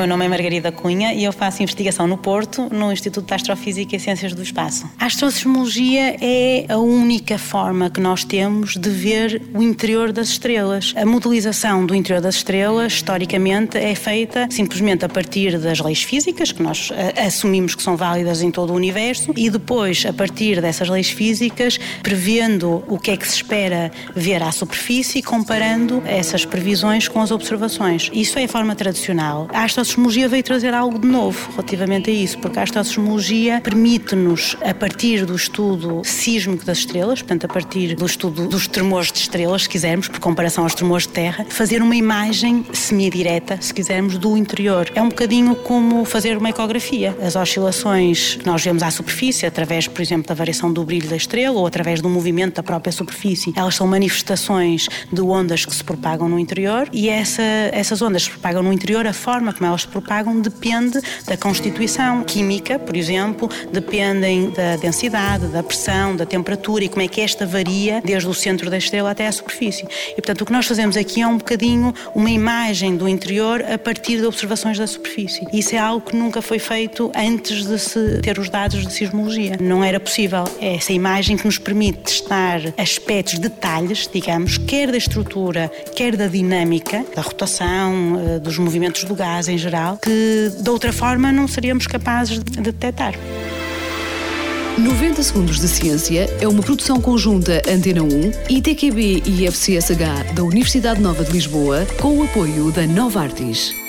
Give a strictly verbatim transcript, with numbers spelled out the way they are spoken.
meu nome é Margarida Cunha e eu faço investigação no Porto, no Instituto de Astrofísica e Ciências do Espaço. A astrosismologia é a única forma que nós temos de ver o interior das estrelas. A modelização do interior das estrelas, historicamente, é feita simplesmente a partir das leis físicas, que nós assumimos que são válidas em todo o universo, e depois, a partir dessas leis físicas, prevendo o que é que se espera ver à superfície, comparando essas previsões com as observações. Isso é a forma tradicional. A astrosismologia veio trazer algo de novo relativamente a isso, porque a astrosismologia permite-nos, a partir do estudo sísmico das estrelas, portanto, a partir do estudo dos tremores de estrelas, se quisermos, por comparação aos tremores de terra, fazer uma imagem semi-direta, se quisermos, do interior. É um bocadinho como fazer uma ecografia. As oscilações que nós vemos à superfície, através, por exemplo, da variação do brilho da estrela ou através do movimento da própria superfície, elas são manifestações de ondas que se propagam no interior, e essa, essas ondas se propagam no interior, a forma como elas se propagam depende da constituição química, por exemplo, dependem da densidade, da pressão, da temperatura e como é que esta varia desde o centro da estrela até à superfície. E, portanto, o que nós fazemos aqui é um bocadinho uma imagem do interior a partir de observações da superfície. Isso é algo que nunca foi feito antes de se ter os dados de sismologia. Não era possível. É essa imagem que nos permite testar aspectos, detalhes, digamos, quer da estrutura, quer da dinâmica, da rotação, dos movimentos do gás em geral, que de outra forma não seríamos capazes de detectar. noventa Segundos de Ciência é uma produção conjunta Antena um, I T Q B e F C S H da Universidade Nova de Lisboa, com o apoio da Novartis.